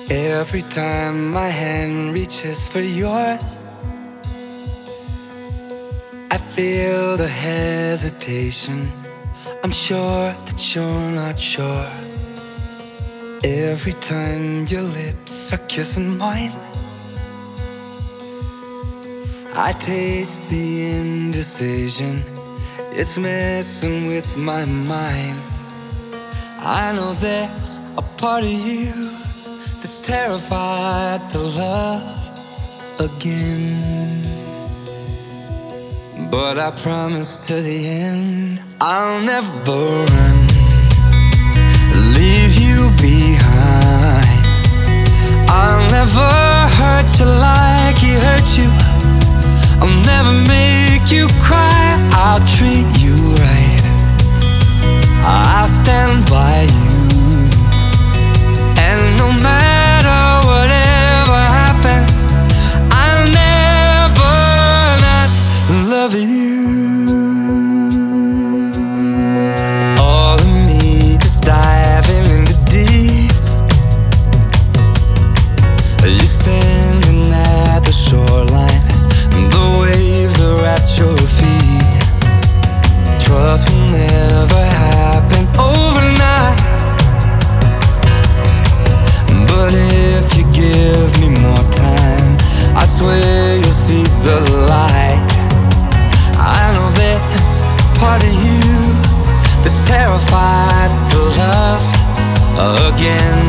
Every time my hand reaches for yours, I feel the hesitation. I'm sure that you're not sure. Every time your lips are kissing mine, I taste the indecision. It's messing with my mind. I know there's a part of you that's terrified to love again. But I promise to the end, I'll never run, leave you behind. I'll never hurt you like he hurt you. I'll never make you cry. I'll treat you right. I'll stand by you. And no matter whatever happens, I'll never not love you. All of me is diving in the deep. You standing at the shoreline, the waves are at your feet. Trust will never happen overnight, but if you give me more time, I swear you'll see the light. I know there's a part of you that's terrified to love again,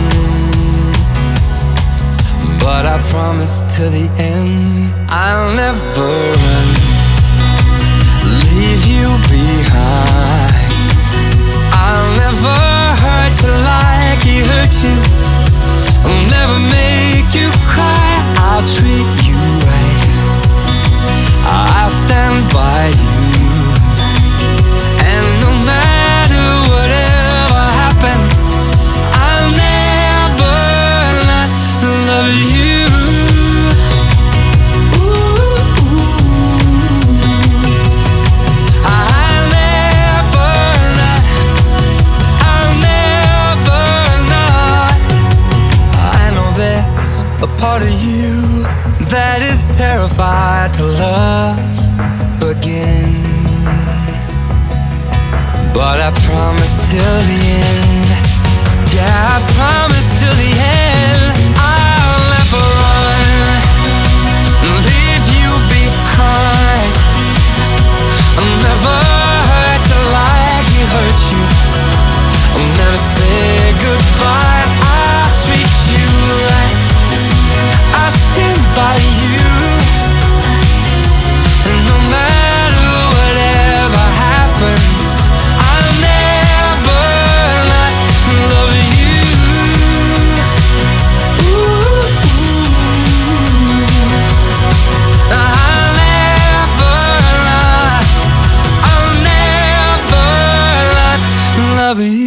but I promise to the end, I'll never run, leave you behind. I'll never hurt you like he hurt you. I'll never make you cry. I'll treat you right. I'll stand by you. And no matter whatever happens, I'll never not love you. A part of you that is terrified to love again, but I promise till the end. Yeah, I promise till the end, I'll never run, leave you behind. I'll never hurt you like he hurt you. I'll never say goodbye. I'll treat you right. I'll stand by you, and no matter whatever happens, I'll never not love you. Ooh, I'll never not love you.